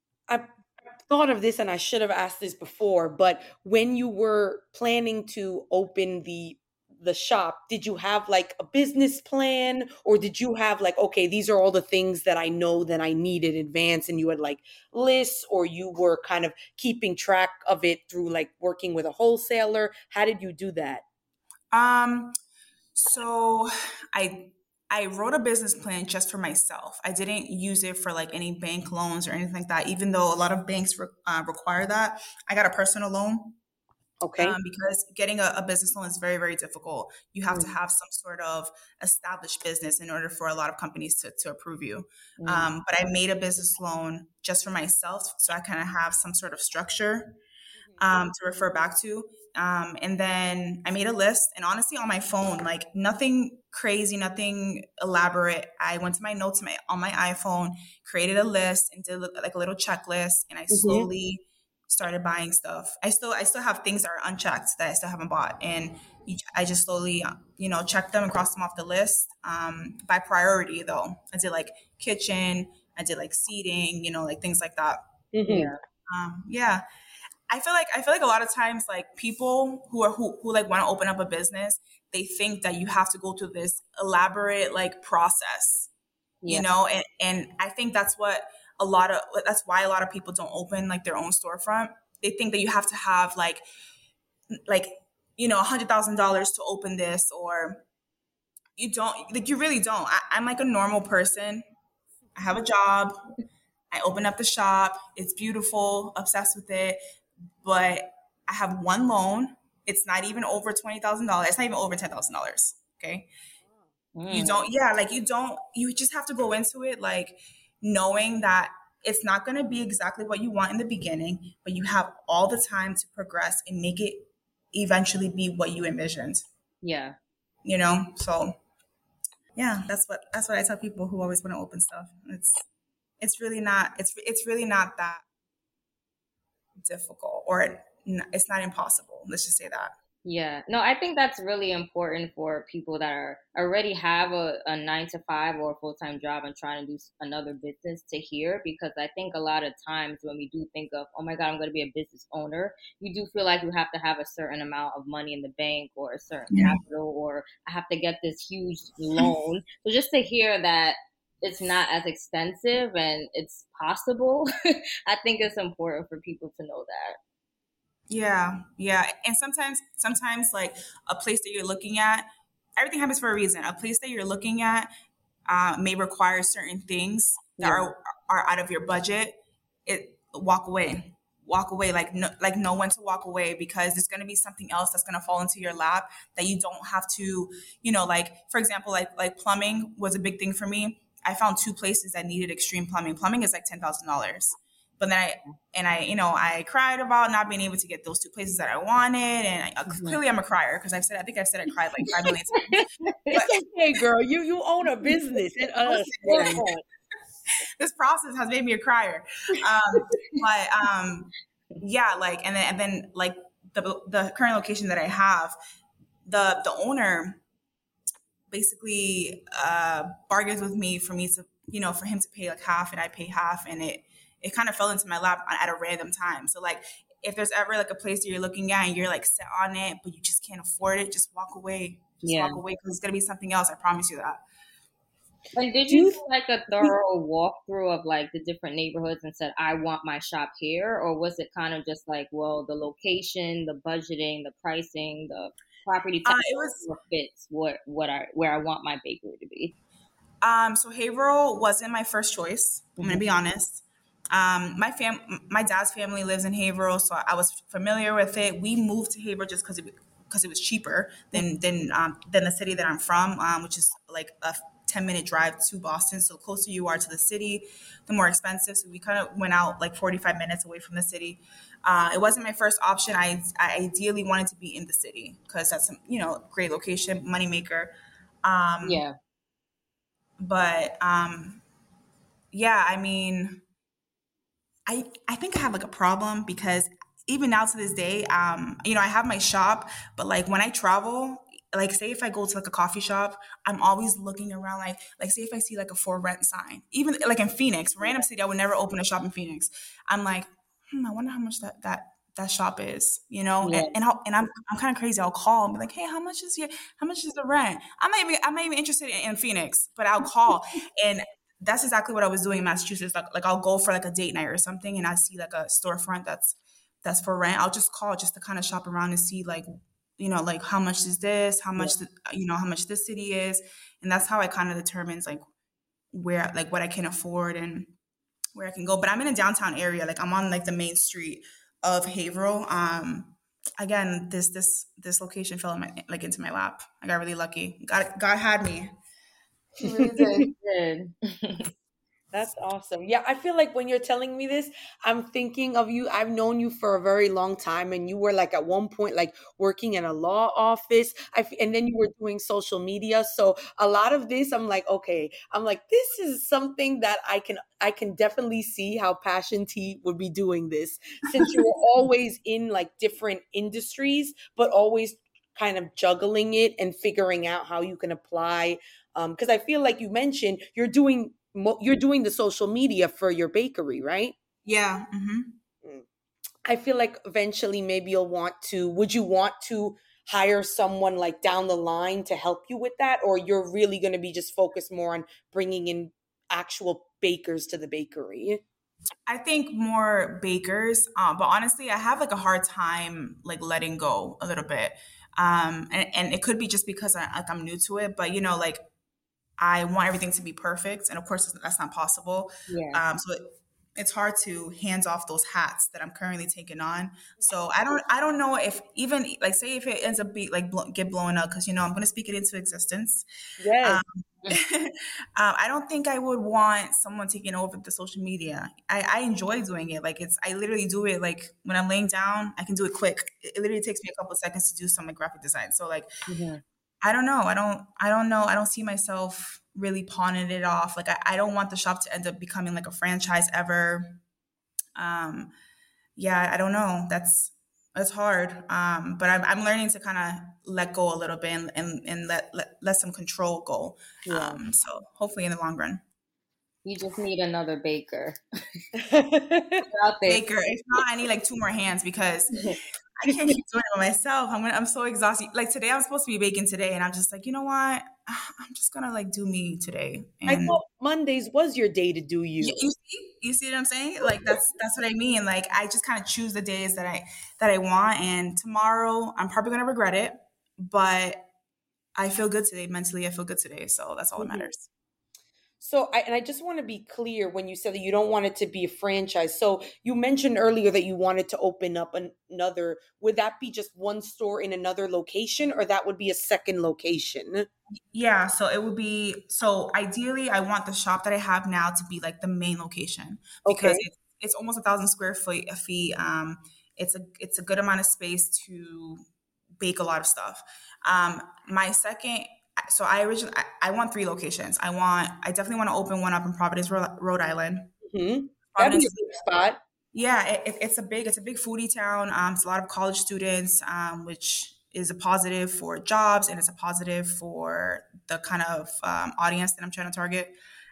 I thought of this and I should have asked this before, but when you were planning to open the the shop, did you have like a business plan, or did you have like, okay, these are all the things that I know that I need in advance, and you had like lists, or you were kind of keeping track of it through like working with a wholesaler? How did you do that? Um, so I I wrote a business plan just for myself. I didn't use it for like any bank loans or anything like that, even though a lot of banks re- uh, require that. I got a personal loan Okay. um, because getting a, a business loan is very, very difficult. You have to Mm. have some sort of established business in order for a lot of companies to, to approve you. Mm. Um, but I made a business loan just for myself, so I kind of have some sort of structure um, to refer back to. Um, and then I made a list, and honestly, on my phone, like nothing crazy, nothing elaborate. I went to my notes my, on my iPhone, created a list, and did like a little checklist. And I Mhm. slowly started buying stuff. I still, I still have things that are unchecked that I still haven't bought, and you, I just slowly, you know, checked them and crossed them off the list um, by priority. Though I did like kitchen, I did like seating, you know, like things like that. Mhm. Yeah. Um, yeah. I feel like I feel like a lot of times like people who are who, who like want to open up a business, they think that you have to go through this elaborate like process, you Yeah. know, and and I think that's what a lot of that's why a lot of people don't open like their own storefront. They think that you have to have like like you know a hundred thousand dollars to open this, or you don't like you really don't. I, I'm like a normal person. I have a job. I open up the shop. It's beautiful. Obsessed with it. But I have one loan. It's not even over twenty thousand dollars. It's not even over ten thousand dollars. Okay. You Mm. don't, yeah, like you don't, you just have to go into it like knowing that It's not going to be exactly what you want in the beginning, but you have all the time to progress and make it eventually be what you envisioned. Yeah. You know, so yeah, that's what that's what I tell people who always want to open stuff. It's it's really not it's it's really not that difficult, or it's not impossible. Let's just say that. Yeah. No, I think that's really important for people that are already have a, a nine to five or a full time job and trying to do another business to hear, because I think a lot of times when we do think of, oh my God, I'm going to be a business owner, you do feel like you have to have a certain amount of money in the bank or a certain Yeah. capital, or I have to get this huge loan. So just to hear that it's not as expensive and it's possible, I think it's important for people to know that. Yeah, yeah. And sometimes, sometimes like a place that you're looking at, everything happens for a reason. A place that you're looking at uh, may require certain things that Yeah. are are out of your budget. It walk away, walk away. Like no, like know when to walk away, because there's going to be something else that's going to fall into your lap that you don't have to. You know, like for example, like like plumbing was a big thing for me. I found two places that needed extreme plumbing. Plumbing is like ten thousand dollars. But then I, and I, you know, I cried about not being able to get those two places that I wanted. And I, Mhm. clearly I'm a crier, because I've said, I think I've said I cried like five million times. It's okay, girl. You you own a business. And us. This process has made me a crier. Um, but um, yeah, like, and then, and then like the, the current location that I have, the, the owner basically uh, bargains with me for me to, you know, for him to pay like half and I pay half, and it, it kind of fell into my lap at a random time. So like, if there's ever like a place that you're looking at and you're like set on it, but you just can't afford it, just walk away. Just Yeah. walk away, because it's going to be something else. I promise you that. And did you do like a thorough walkthrough of like the different neighborhoods and said, I want my shop here? Or was it kind of just like, well, the location, the budgeting, the pricing, the property tax Uh, it was fits what, what I, where I want my bakery to be? Um, so Haverhill wasn't my first choice. I'm going to be honest. Um, my fam, my dad's family lives in Haverhill, so I was familiar with it. We moved to Haverhill just because it because it was cheaper than than um, than the city that I'm from, um, which is like a ten minute drive to Boston. So the closer you are to the city, the more expensive. So we kind of went out like forty-five minutes away from the city. Uh, it wasn't my first option. I, I ideally wanted to be in the city because that's, you know, great location, moneymaker. Um, Yeah. But um, yeah, I mean, I I think I have like a problem, because even now to this day, um, you know, I have my shop, but like when I travel, like say if I go to like a coffee shop, I'm always looking around, like like say if I see like a for rent sign, even like in Phoenix, random city, I would never open a shop in Phoenix. I'm like, hmm, I wonder how much that that that shop is, you know, Yeah. and and, I'll, and I'm I'm kind of crazy. I'll call and be like, hey, how much is your how much is the rent? I'm not even I'm not even interested in, in Phoenix, but I'll call. And that's exactly what I was doing in Massachusetts. Like, like I'll go for like a date night or something, and I see like a storefront that's that's for rent. I'll just call just to kind of shop around and see like, you know, like how much is this? How much, the, you know, how much this city is, and that's how I kind of determines like where, like what I can afford and where I can go. But I'm in a downtown area. Like I'm on like the main street of Haverhill. Um, again, this this this location fell in my like into my lap. I got really lucky. God God had me. He really did. Good. That's awesome. Yeah, I feel like when you're telling me this, I'm thinking of you. I've known you for a very long time, and you were like at one point like working in a law office. I f- and then you were doing social media. So a lot of this, I'm like, okay, I'm like, this is something that I can I can definitely see how Passion Tea would be doing this, since you were always in like different industries, but always kind of juggling it and figuring out how you can apply. Um, because I feel like you mentioned you're doing you're doing the social media for your bakery, right? Yeah. Mm-hmm. I feel like eventually maybe you'll want to, would you want to hire someone like down the line to help you with that? Or you're really going to be just focused more on bringing in actual bakers to the bakery? I think more bakers, um, but honestly, I have like a hard time like letting go a little bit. Um, and, and it could be just because I, like I'm new to it, but you know, like I want everything to be perfect, and of course that's not possible. Yeah. Um, so it, it's hard to hands off those hats that I'm currently taking on. So I don't, I don't know if even like say if it ends up be like blo- get blown up, because you know I'm going to speak it into existence. Yes. Um, um, I don't think I would want someone taking over the social media. I, I enjoy doing it. Like it's, I literally do it like when I'm laying down, I can do it quick. It, it literally takes me a couple of seconds to do some like graphic design. So like, Mm-hmm. I don't know. I don't, I don't know. I don't see myself really pawning it off. Like I, I don't want the shop to end up becoming like a franchise ever. Um, yeah, I don't know. That's, that's hard. Um, but I'm, I'm learning to kind of let go a little bit and, and, and let, let, let some control go. Yeah. Um, so hopefully in the long run. You just need another baker That's out there. Baker, if not, I need like two more hands because I can't keep doing it by myself. I'm gonna, I'm so exhausted. Like today, I'm supposed to be baking today, and I'm just like, you know what? I'm just gonna like do me today. I And thought Mondays was your day to do you. you, you see, you see what I'm saying? Like that's that's what I mean. Like I just kind of choose the days that I that I want, and tomorrow I'm probably gonna regret it, but I feel good today mentally. I feel good today, so that's all that Mhm. matters. So, I, and I just want to be clear when you said that you don't want it to be a franchise. So, you mentioned earlier that you wanted to open up an, another. Would that be just one store in another location, or that would be a second location? Yeah, so it would be so ideally I want the shop that I have now to be like the main location because Okay. it's it's almost a thousand square foot a feet. Um, it's a it's a good amount of space to bake a lot of stuff. Um, my second, so I originally I, I want three locations. I want I definitely want to open one up in Providence, Rhode Rhode Island. hmm That'd Providence be a is good spot. yeah, it, it- it's a big it's a big foodie town. Um, it's a lot of college students, um, which is a positive for jobs and it's a positive for the kind of um, audience that I'm trying to target.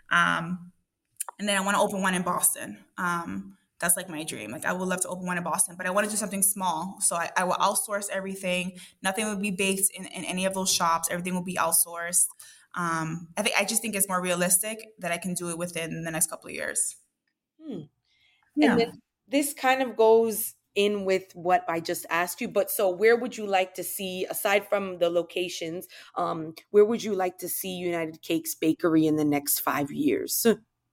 Um, and then I want to open one in Boston. Um, that's like my dream. Like I would love to open one in Boston, but I want to do something small. So I, I will outsource everything. Nothing will be baked in, in any of those shops. Everything will be outsourced. Um, I think I just think it's more realistic that I can do it within the next couple of years. Hmm. And Yeah. then this kind of goes in with what I just asked you. But so, where would you like to see, aside from the locations, um, where would you like to see United Cakes Bakery in the next five years?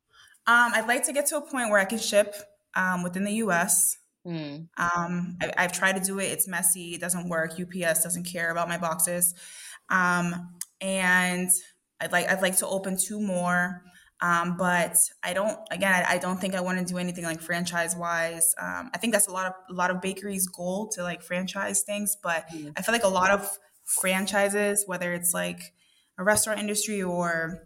Um, I'd like to get to a point where I can ship um, within the U S. Hmm. Um, I, I've tried to do it. It's messy. It doesn't work. U P S doesn't care about my boxes. Um, and I'd like I'd like to open two more. Um, but I don't. Again, I, I don't think I want to do anything like franchise wise. Um, I think that's a lot of a lot of bakeries' goal to like franchise things. But Hmm. I feel like a lot of franchises, whether it's like a restaurant industry or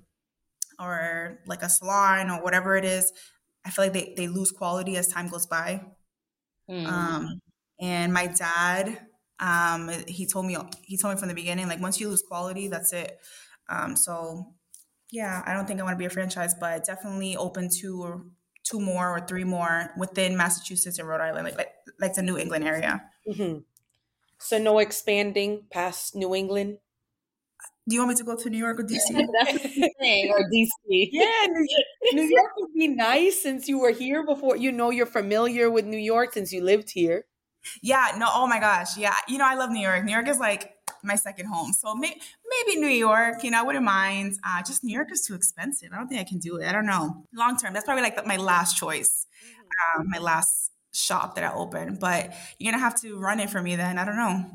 or like a salon or whatever it is, I feel like they, they lose quality as time goes by. Hmm. Um, and my dad, um, he told me he told me from the beginning, like once you lose quality, that's it. Um, so yeah, I don't think I want to be a franchise, but definitely open two or two more or three more within Massachusetts and Rhode Island, like like, like the New England area. hmm So, no expanding past New England? Do you want me to go to New York or D C? That's what I'm saying, or D C. Yeah, New, New York would be nice since you were here before. You know, you're familiar with New York since you lived here. Yeah, no, oh my gosh. Yeah, you know, I love New York. New York is like my second home. So may- maybe New York, you know, I wouldn't mind. Uh, just New York is too expensive. I don't think I can do it. I don't know. Long term, that's probably like the, my last choice, um, my last shop that I open. But you're going to have to run it for me then. I don't know.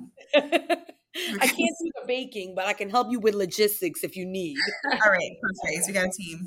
I can't do the baking, but I can help you with logistics if you need. All right, perfect. We got a team.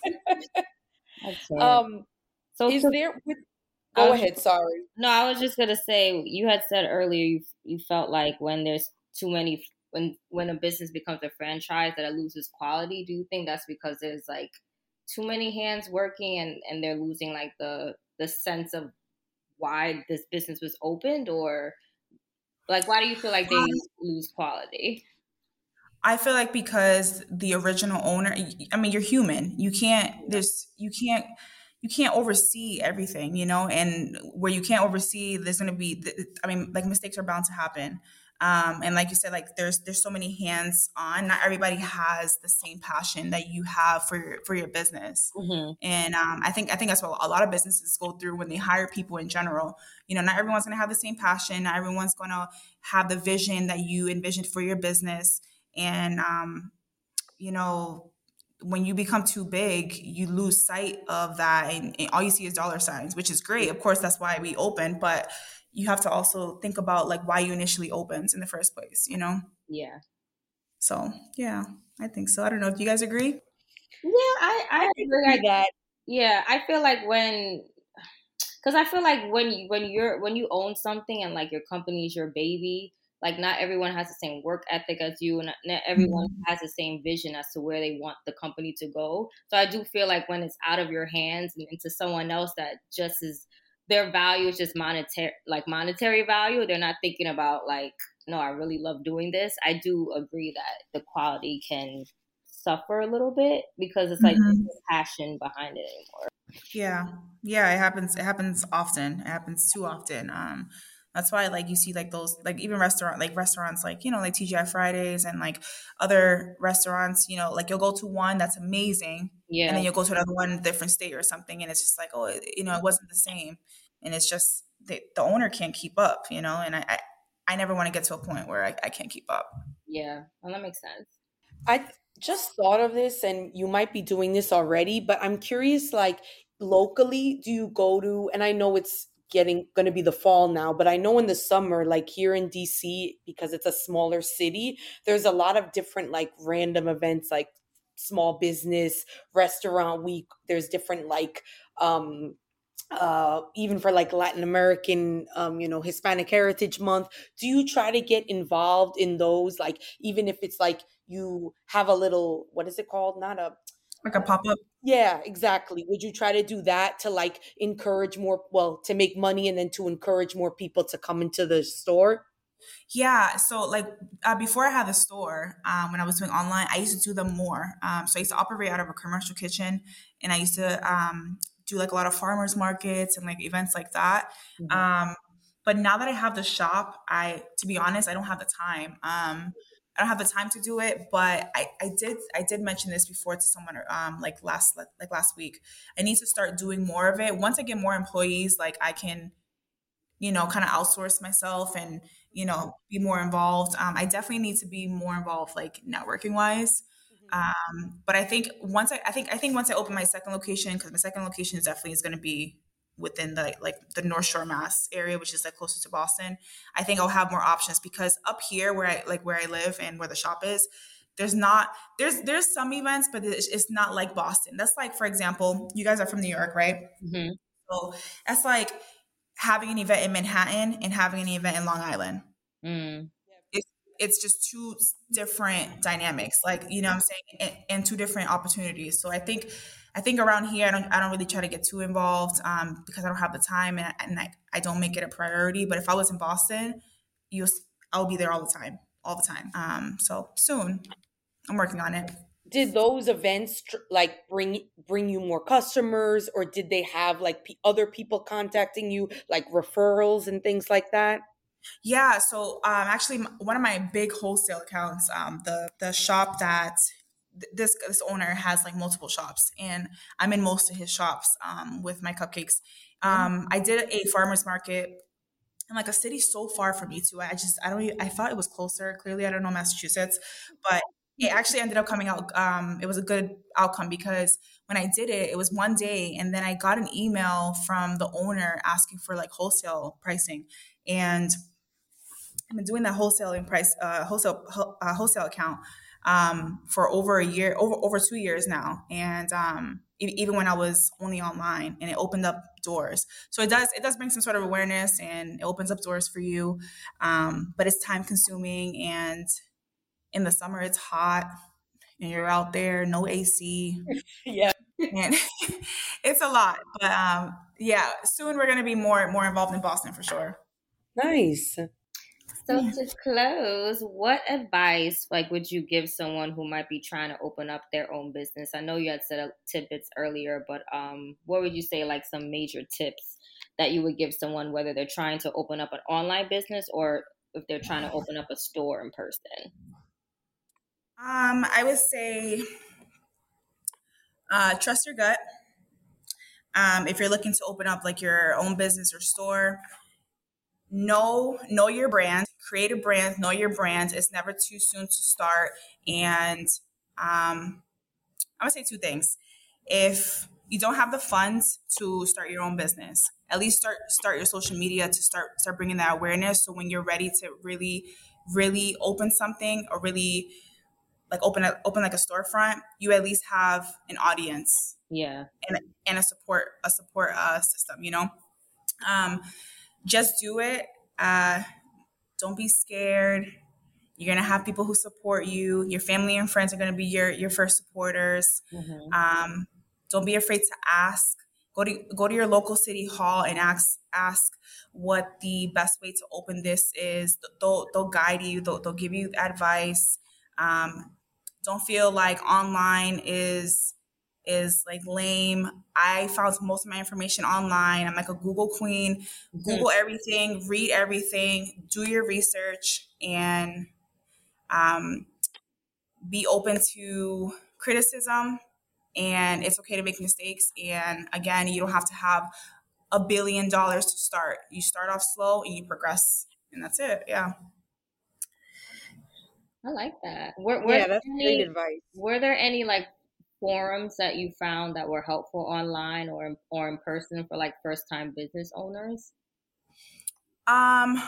That's it. Um, So is to- there? With, I go was- ahead. Sorry. No, I was just gonna say you had said earlier you you felt like when there's too many when when a business becomes a franchise that it loses quality. Do you think that's because there's like too many hands working and and they're losing like the the sense of why this business was opened, or like why do you feel like they lose quality? I feel like because the original owner, I mean, you're human. You can't, there's, you can't, you can't oversee everything, you know, and where you can't oversee, there's going to be, I mean, like mistakes are bound to happen. Um, and like you said, like there's, there's so many hands on, not everybody has the same passion that you have for your, for your business. Mm-hmm. And um, I think, I think that's what a lot of businesses go through when they hire people in general. You know, not everyone's going to have the same passion. Not everyone's going to have the vision that you envisioned for your business. And, um, you know, when you become too big, you lose sight of that. And, and all you see is dollar signs, which is great. Of course, that's why we open. But you have to also think about like why you initially opened in the first place, you know? Yeah. So yeah, I think so. I don't know if you guys agree. Yeah, I I I can agree. see I, that. yeah, I feel like when because I feel like when you when you're when you own something and like your company is your baby, like not everyone has the same work ethic as you, and not everyone Mhm. has the same vision as to where they want the company to go. So I do feel like when it's out of your hands and into someone else that just is their value is just monetary, like monetary value. They're not thinking about like, no, I really love doing this. I do agree that the quality can suffer a little bit because it's like there's Mhm. no passion behind it anymore. Yeah. Yeah, it happens it happens often. It happens too often. Um that's why like you see like those like even restaurant like restaurants like, you know, like T G I Fridays and like other restaurants, you know, like you'll go to one that's amazing and Yeah. then you'll go to another one in a different state or something and it's just like, oh, it, you know, it wasn't the same. And it's just the, the owner can't keep up, you know, and I I, I never want to get to a point where I, I can't keep up. Yeah, well, that makes sense. I th- just thought of this, and you might be doing this already, but I'm curious, like locally, do you go to, and I know it's getting going to be the fall now, but I know in the summer, like here in D C, because it's a smaller city, there's a lot of different like random events like small business, restaurant week. There's different like um uh even for like Latin American um you know Hispanic Heritage Month. Do you try to get involved in those, like even if it's like you have a little, what is it called, not a Like a pop-up. yeah, exactly, would you try to do that to like encourage more, well, to make money and then to encourage more people to come into the store? Yeah, so like uh, before I had the store, um, when I was doing online, I used to do them more. Um, so I used to operate out of a commercial kitchen, and I used to um, do like a lot of farmers markets and like events like that. Mhm. Um, but now that I have the shop, I, to be honest, I don't have the time. Um, I don't have the time to do it, but I, I did I did mention this before to someone um, like last like last week. I need to start doing more of it. Once I get more employees, like I can you know, kind of outsource myself and, you know, be more involved. Um, I definitely need to be more involved, like networking wise. Mhm. Um, but I think once I, I think, I think once I open my second location, because my second location is definitely is going to be within the like the North Shore, Mass area, which is like closer to Boston. I think I'll have more options because up here where I like where I live and where the shop is, there's not there's there's some events, but it's, it's not like Boston. That's like, for example, you guys are from New York, right? Hmm. So that's like having an event in Manhattan and having an event in Long Island. Mm. It's it's just two different dynamics, like you know what I'm saying, and, and two different opportunities. So I think I think around here I don't I don't really try to get too involved um, because I don't have the time and, and I, I don't make it a priority. But if I was in Boston, you I'll be there all the time, all the time. Um, so soon, I'm working on it. Did those events tr- like bring bring you more customers, or did they have like p- other people contacting you, like referrals and things like that? Yeah, so um, actually, m- one of my big wholesale accounts, um, the the shop that th- this this owner has like multiple shops, and I'm in most of his shops um, with my cupcakes. Um, I did a farmers market in like a city so far from me too. I just I don't even, I thought it was closer. Clearly, I don't know Massachusetts, but it actually ended up coming out. Um, it was a good outcome because when I did it, it was one day, and then I got an email from the owner asking for like wholesale pricing, and I've been doing that wholesaling price, uh, wholesale ho- uh, wholesale account um, for over a year, over over two years now, and um, e- even when I was only online, and it opened up doors. So it does it does bring some sort of awareness, and it opens up doors for you. Um, but it's time consuming, and in the summer it's hot, and you're out there, no A C, Yeah. and it's a lot. But um, yeah, soon we're gonna be more more involved in Boston for sure. Nice. So to close, what advice like would you give someone who might be trying to open up their own business? I know you had said uh, tidbits earlier, but um, what would you say like some major tips that you would give someone whether they're trying to open up an online business or if they're trying to open up a store in person? Um, I would say uh, trust your gut. Um, if you're looking to open up like your own business or store, know know your brand, create a brand, know your brand. It's never too soon to start. And um, I'm gonna say two things. If you don't have the funds to start your own business, at least start start your social media to start start bringing that awareness. So when you're ready to really really open something or really like open a, open like a storefront, you at least have an audience. Yeah. And and a support a support uh, system. You know, um, just do it. Uh, don't be scared. You're gonna have people who support you. Your family and friends are gonna be your your first supporters. Mm-hmm. Um, don't be afraid to ask. Go to go to your local city hall and ask ask what the best way to open this is. They'll they'll guide you. They'll they'll give you advice. Um, don't feel like online is is like lame. I found most of my information online. I'm like a Google queen. Mm-hmm. Google everything, read everything, do your research, and um, be open to criticism. And it's okay to make mistakes. And again, you don't have to have a billion dollars to start. You start off slow and you progress, and that's it. Yeah. I like that. Were, were Yeah, that's any, great advice. Were there any like forums that you found that were helpful online or in, or in person for like first time business owners? Um.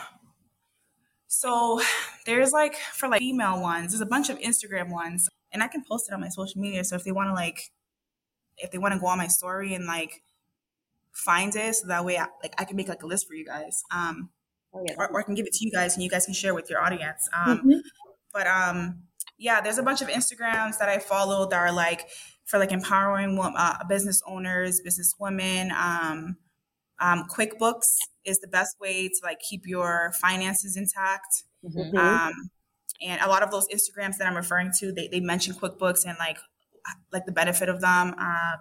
So there's like for like female ones, there's a bunch of Instagram ones, and I can post it on my social media. So if they want to like, if they want to go on my story and like find it, so that way I, like I can make like a list for you guys. Um. Oh, yeah. Or, or I can give it to you guys, and you guys can share with your audience. Um. Mhm. But um, yeah, there's a bunch of Instagrams that I follow that are like for like empowering uh, business owners, business women. Um, um, QuickBooks is the best way to like keep your finances intact. Mm-hmm. Um, and a lot of those Instagrams that I'm referring to, they, they mention QuickBooks and like like the benefit of them. Um,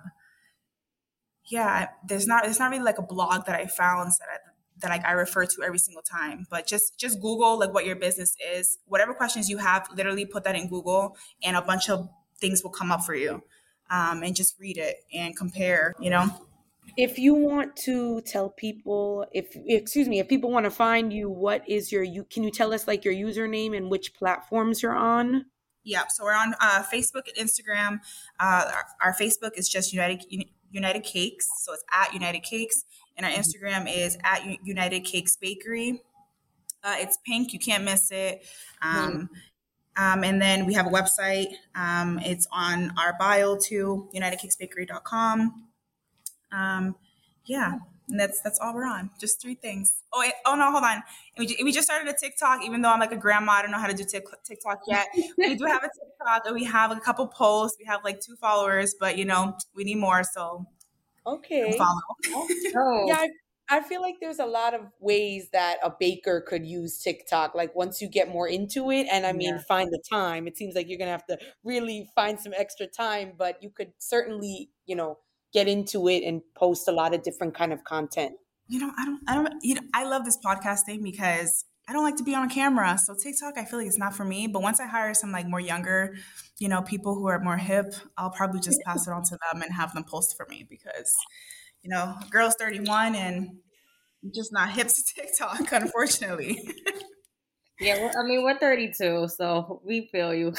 yeah, there's not there's not really like a blog that I found that I, that like I refer to every single time, but just just Google like what your business is, whatever questions you have, literally put that in Google, and a bunch of things will come up for you, um, and just read it and compare. You know. If you want to tell people, if excuse me, if people want to find you, what is your you? Can you tell us like your username and which platforms you're on? Yeah, so we're on uh, Facebook and Instagram. Uh, our, our Facebook is just United United Cakes, so it's at United Cakes, and our Instagram is at U- United Cakes Bakery. Uh, it's pink, you can't miss it. Um, um, and then we have a website. Um, it's on our bio too, united cakes bakery dot com. Um, yeah, and that's that's all we're on. Just three things. Oh, it, oh no, hold on. We just, we just started a TikTok. Even though I'm like a grandma, I don't know how to do tic, TikTok yet. We do have a TikTok, and we have a couple posts. We have like two followers, but you know we need more. So okay, follow. Oh. Yeah, I, I feel like there's a lot of ways that a baker could use TikTok. Like once you get more into it, and I mean, Yeah. find the time. It seems like you're gonna have to really find some extra time, but you could certainly, you know, get into it and post a lot of different kind of content. You know, I don't, I don't, you know, I love this podcasting because I don't like to be on camera. So TikTok, I feel like it's not for me. But once I hire some like more younger, you know, people who are more hip, I'll probably just pass it on to them and have them post for me because, you know, a girl's thirty-one and I'm just not hip to TikTok, unfortunately. Yeah, well, I mean, we're thirty-two, so we feel you.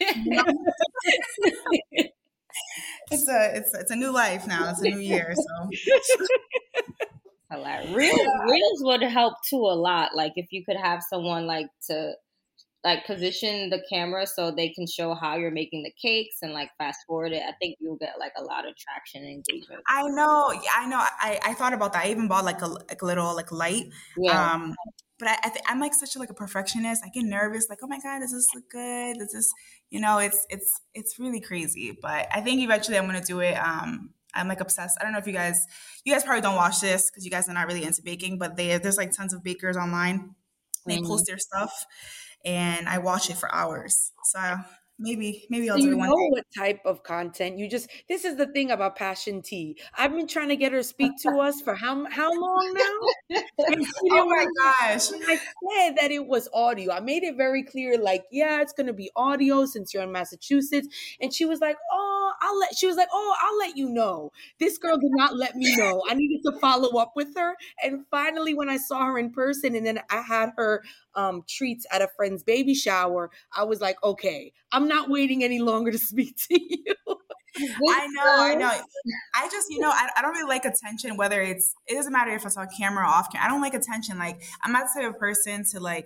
It's a it's it's a new life now. It's a new year, so Hilarious. Reels, reels would help too a lot. Like if you could have someone like to like position the camera so they can show how you're making the cakes and like fast forward it. I think you'll get like a lot of traction and engagement. I know, yeah, I know. I, I thought about that. I even bought like a like a little like light. Yeah. Um, but I, I th- I'm like such a, like a perfectionist. I get nervous, like, oh my god, does this look good? Does this, you know, it's it's it's really crazy. But I think eventually I'm gonna do it. Um, I'm like obsessed. I don't know if you guys, you guys probably don't watch this because you guys are not really into baking. But they, there's like tons of bakers online. They Mhm. post their stuff, and I watch it for hours. So maybe maybe I'll Do do you it one know day. what type of content you just? This is the thing about Passion Tea. I've been trying to get her to speak to us for how how long now? And she Oh didn't my want- gosh. I said that it was audio. I made it very clear, like, yeah, it's gonna be audio since you're in Massachusetts. And she was like, oh, I'll let. She was like, oh, I'll let you know. This girl did not let me know. I needed to follow up with her. And finally, when I saw her in person, and then I had her um, treats at a friend's baby shower, I was like, okay, I'm not waiting any longer to speak to you. I know, I know. I just, you know, I, I don't really like attention, whether it's, it doesn't matter if it's on camera or off camera. I don't like attention. Like, I'm not the type of person to like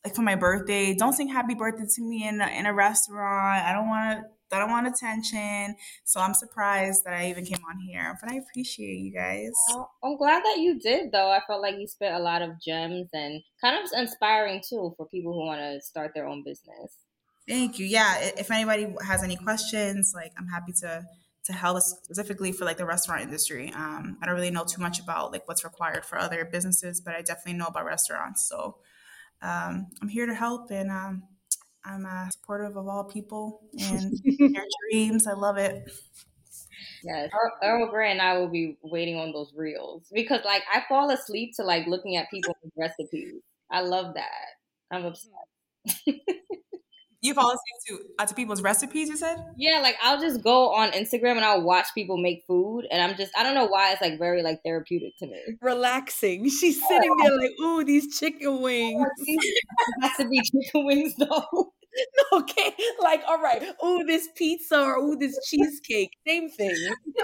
like for my birthday, don't sing happy birthday to me in a, in a restaurant. I don't want to. I don't want attention. So I'm surprised that I even came on here. But I appreciate you guys. Well, I'm glad that you did, though. I felt like you spit a lot of gems and kind of inspiring, too, for people who want to start their own business. Thank you. Yeah, i- if anybody has any questions, like I'm happy to to help specifically for like the restaurant industry. Um, I don't really know too much about like what's required for other businesses, but I definitely know about restaurants. So um, I'm here to help, and um, I'm uh, supportive of all people and their dreams. I love it. Yes, Earl, Earl Grey and I will be waiting on those reels because, like, I fall asleep to like looking at people's recipes. I love that. I'm obsessed. You fall asleep to uh, to people's recipes, you said? Yeah, like I'll just go on Instagram and I'll watch people make food, and I'm just I don't know why it's like very like therapeutic to me. Relaxing. She's sitting there like, ooh, these chicken wings. It has to be chicken wings though. Okay, like all right, ooh, this pizza or ooh, this cheesecake, same thing.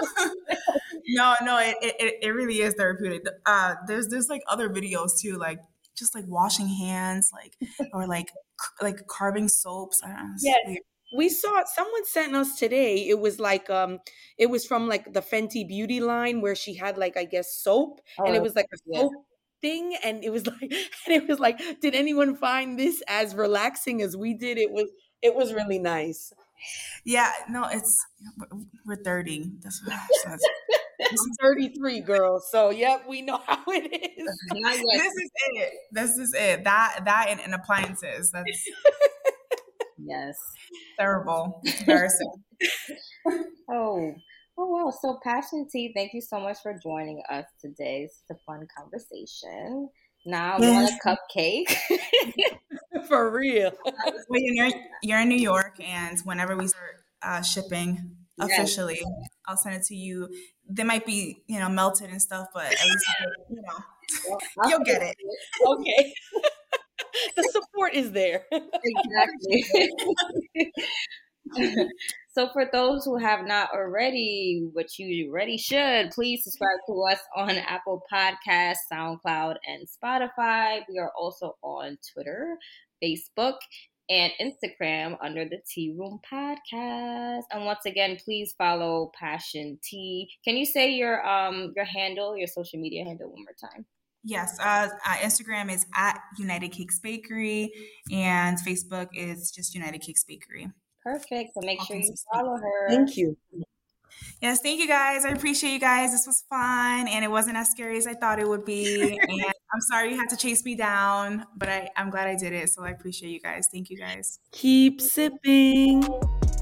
No, no, it, it it really is therapeutic. Uh, there's there's like other videos too, like just like washing hands, like or like c- like carving soaps. I don't know. It's Yes. weird. We saw someone sent us today. It was like um it was from like the Fenty Beauty line where she had like I guess soap and it Oh, was like a yeah. soap thing and it was like and it was like did anyone find this as relaxing as we did? It was it was really nice. Yeah, no, it's we're thirty. That's what so it's- I'm thirty-three, girl. So yep, we know how it is. Not yet. this is it. This is it. That that and, and appliances. That's Yes. terrible. It's embarrassing. Oh. Oh wow. So Passion Tea, thank you so much for joining us today. It's a fun conversation. Now I Yes. want a cupcake. For real. Well, you're you're in New York, and whenever we start uh, shipping Yes. officially, I'll send it to you. They might be, you know, melted and stuff, but at least you know Well, I'll you'll get it. Okay. The support is there. Exactly. So for those who have not already, which you already should, please subscribe to us on Apple Podcasts, SoundCloud, and Spotify. We are also on Twitter, Facebook, and Instagram under the Tea Room Podcast. And once again, please follow Passion Tea. Can you say your um your handle, your social media handle one more time? Yes, uh, uh, Instagram is at United Cakes Bakery, and Facebook is just United Cakes Bakery. Perfect. So make All sure you consistent. follow her. Thank you. Yes, thank you guys. I appreciate you guys. This was fun, and it wasn't as scary as I thought it would be. And I'm sorry you had to chase me down, but I, I'm glad I did it. So I appreciate you guys. Thank you guys. Keep sipping.